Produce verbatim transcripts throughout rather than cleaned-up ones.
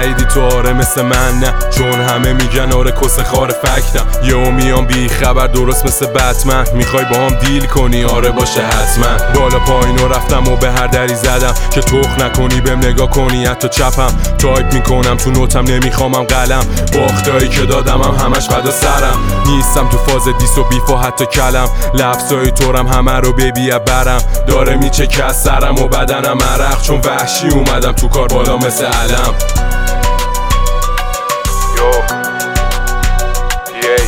تاییدی تو آره مثل من نه، چون همه میگن آره کس خار فکتم. یهو میام بی خبر درست مثل بتمن، میخوای با هم دیل کنی آره باشه حتما. بالا پایینو رفتم و به هر دری زدم که تخ نکنی بهم نگاه کنی، حتی چپم تایپ میکنم تو نوتم نمیخوامم قلم. باختایی که دادم هم همش فدا سرم، نیستم تو فاز دیس و بیف و حتی کلم. لفظای تورم همه رو ببیا برم، داره میچکه از سرم و بدنم عرق، چون وحشی اومدم تو کار بالا مثل علم. یو تی ایچ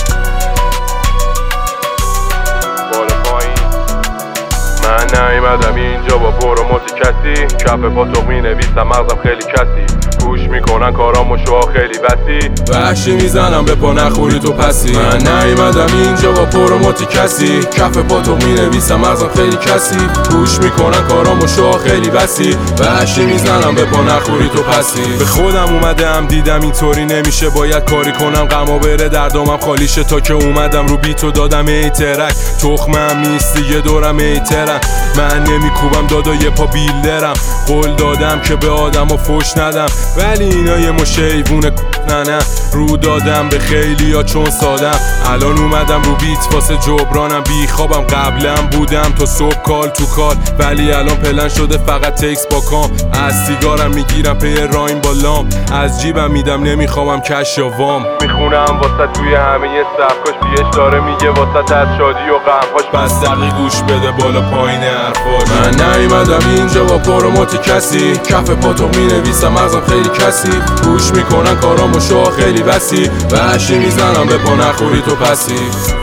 بالا پایین، من نیومدم اینجا با پروموت کسی، کف پا تو مینویسم مغزم خیلی کسی، گوش میکنن کارامو شوها خیلی وسی، وحشی میزنم به پا نخوری تو پسی. من نیومدم اینجا با پروموت کسی، کف پا تو مینویسم مغزم خیلی کسی، گوش میکنن کارامو شوها خیلی وسی، وحشی میزنم به پا نخوری تو پسی. به خودم اومدم دیدم اینطوری نمیشه، باید کاری کنم غما بره دردامم خالیشه. تا که اومدم رو بیتو دادم ای ترک، تخمم نیست دیگه دورم ای ترک. من نمیکوبم دادا یه پا بیلدرم، قول دادم که به آدم و فوش ندم، ولی اینا یه مشیوونه نه نه رو دادم به خیلی ها چون سادم. الان اومدم رو بیت واسه جبرانم، بی خوابم قبلا بودم تا صبح کال تو کال، ولی الان پلن شده فقط تکس با کام. از سیگارم میگیرم پی رایم با لام، از جیبم میدم نمیخوامم کش یا وام. میخونم واسه توی همه یه صفکاش بیش داره میگه واسه از شادی و غمهاش، بس دقیق گوش بده بالا پایین حرفاش. من نیومدم اینجا با پروموت کسی، کف پاتو مینویسم مغزم خیلی کسی، گوش میکنن کارامو شوها خیلی وسی، وحشی میزنم به پا نخوری تو پسی.